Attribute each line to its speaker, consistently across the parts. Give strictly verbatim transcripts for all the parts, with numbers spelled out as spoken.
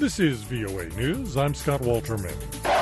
Speaker 1: This is V O A News. I'm Scott Walterman.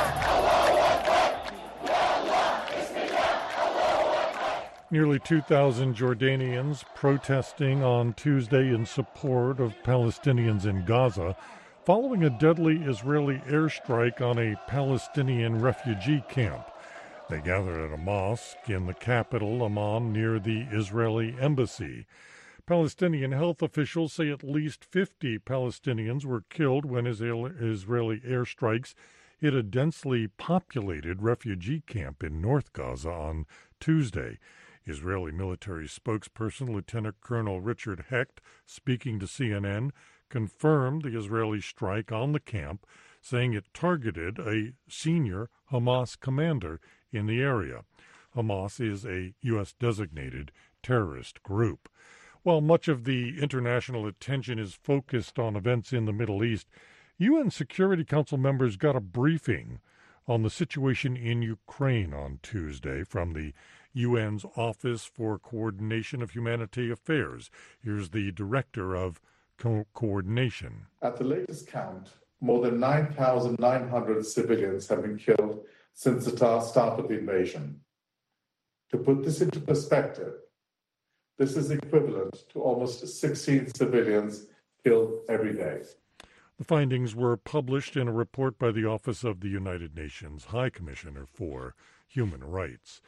Speaker 1: Nearly two thousand Jordanians protesting on Tuesday in support of Palestinians in Gaza following a deadly Israeli airstrike on a Palestinian refugee camp. They gathered at a mosque in the capital, Amman, near the Israeli embassy. Palestinian health officials say at least fifty Palestinians were killed when Israeli airstrikes hit a densely populated refugee camp in North Gaza on Tuesday. Israeli military spokesperson Lieutenant Colonel Richard Hecht, speaking to C N N, confirmed the Israeli strike on the camp, saying it targeted a senior Hamas commander in the area. Hamas is a U S designated terrorist group. While much of the international attention is focused on events in the Middle East, U N Security Council members got a briefing on the situation in Ukraine on Tuesday from the U N's Office for Coordination of Humanitarian Affairs. Here's the Director of Co- Coordination.
Speaker 2: At the latest count, more than nine thousand nine hundred civilians have been killed since the start of the invasion. To put this into perspective, this is equivalent to almost sixteen civilians killed every day.
Speaker 1: The findings were published in a report by the Office of the United Nations High Commissioner for Human Rights.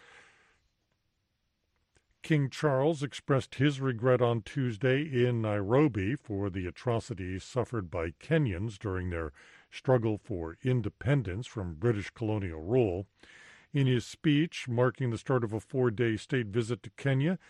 Speaker 1: King Charles expressed his regret on Tuesday in Nairobi for the atrocities suffered by Kenyans during their struggle for independence from British colonial rule. In his speech marking the start of a four-day state visit to Kenya,